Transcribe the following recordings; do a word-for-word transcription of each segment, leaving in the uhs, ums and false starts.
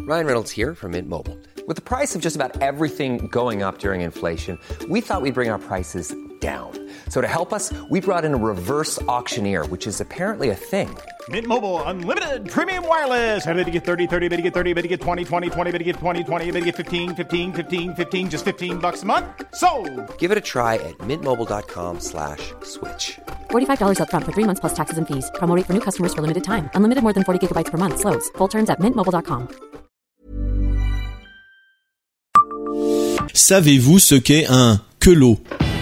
Ryan Reynolds here from Mint Mobile. With the price of just about everything going up during inflation, we thought we'd bring our prices down. So to help us, we brought in a reverse auctioneer, which is apparently a thing. Mint Mobile Unlimited Premium Wireless. How to get thirty, thirty, how to get thirty, how to get twenty, twenty, twenty, how to get twenty, twenty, how to get fifteen, fifteen, fifteen, fifteen, just fifteen bucks a month? Sold! Give it a try at mintmobile.com slash switch. forty-five dollars up front for three months plus taxes and fees. Promo rate for new customers for limited time. Unlimited more than forty gigabytes per month. Slows full terms at mint mobile dot com. Savez-vous ce qu'est un queulot ?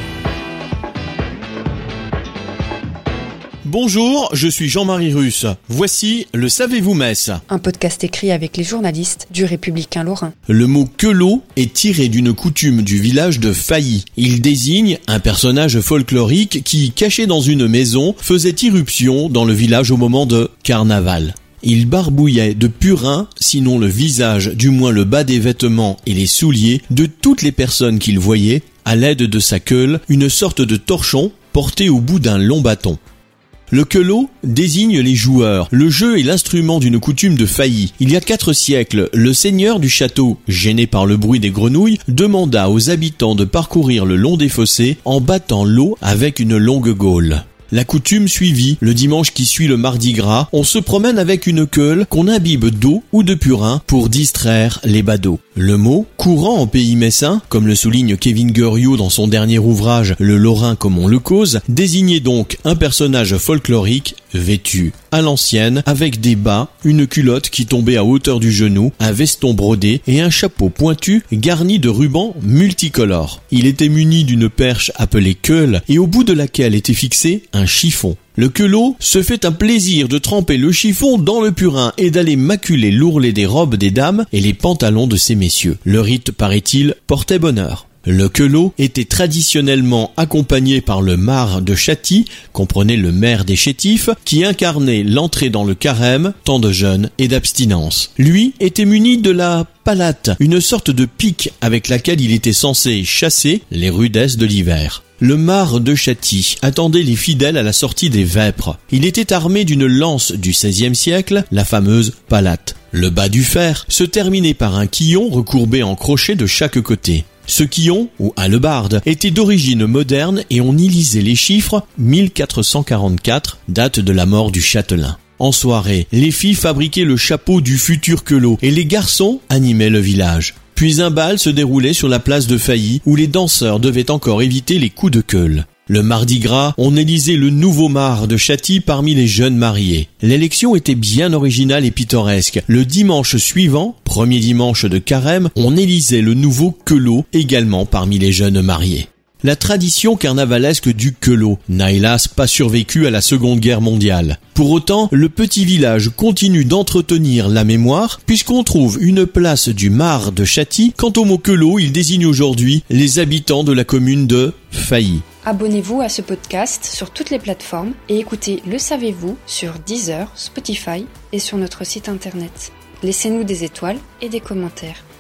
Bonjour, je suis Jean-Marie Russe. Voici le Savez-vous Metz ? Un podcast écrit avec les journalistes du Républicain Lorrain. Le mot queulot est tiré d'une coutume du village de Failly. Il désigne un personnage folklorique qui, caché dans une maison, faisait irruption dans le village au moment de carnaval. Il barbouillait de purin, sinon le visage, du moins le bas des vêtements et les souliers, de toutes les personnes qu'il voyait, à l'aide de sa queule, une sorte de torchon porté au bout d'un long bâton. Le queulot désigne les joueurs. Le jeu est l'instrument d'une coutume de Failly. Il y a quatre siècles, le seigneur du château, gêné par le bruit des grenouilles, demanda aux habitants de parcourir le long des fossés en battant l'eau avec une longue gaule. La coutume suivit, le dimanche qui suit le mardi gras, on se promène avec une queule qu'on imbibe d'eau ou de purin pour distraire les badauds. Le mot, courant en pays messin, comme le souligne Kevin Guriot dans son dernier ouvrage Le Lorrain comme on le cause, désignait donc un personnage folklorique vêtu à l'ancienne avec des bas, une culotte qui tombait à hauteur du genou, un veston brodé et un chapeau pointu garni de rubans multicolores. Il était muni d'une perche appelée queule et au bout de laquelle était fixé un chiffon. Le queulot se fait un plaisir de tremper le chiffon dans le purin et d'aller maculer l'ourlet des robes des dames et les pantalons de ces messieurs. Le rite, paraît-il, portait bonheur. Le queulot était traditionnellement accompagné par le marc de Châty, comprenait le maire des chétifs, qui incarnait l'entrée dans le carême, temps de jeûne et d'abstinence. Lui était muni de la palate, une sorte de pique avec laquelle il était censé chasser les rudesses de l'hiver. Le marc de Châty attendait les fidèles à la sortie des vêpres. Il était armé d'une lance du seizième siècle, la fameuse palate. Le bas du fer se terminait par un quillon recourbé en crochet de chaque côté. Ce quillon, ou hallebarde, était d'origine moderne et on y lisait les chiffres mille quatre cent quarante-quatre, date de la mort du châtelain. En soirée, les filles fabriquaient le chapeau du futur queulot et les garçons animaient le village. Puis un bal se déroulait sur la place de Failly où les danseurs devaient encore éviter les coups de queule. Le mardi gras, on élisait le nouveau marc de Châty parmi les jeunes mariés. L'élection était bien originale et pittoresque. Le dimanche suivant, premier dimanche de carême, on élisait le nouveau queulot également parmi les jeunes mariés. La tradition carnavalesque du queulot n'a hélas pas survécu à la Seconde Guerre mondiale. Pour autant, le petit village continue d'entretenir la mémoire puisqu'on trouve une place du marc de Châty. Quant au mot queulot, il désigne aujourd'hui les habitants de la commune de Failly. Abonnez-vous à ce podcast sur toutes les plateformes et écoutez Le Savez-vous sur Deezer, Spotify et sur notre site internet. Laissez-nous des étoiles et des commentaires.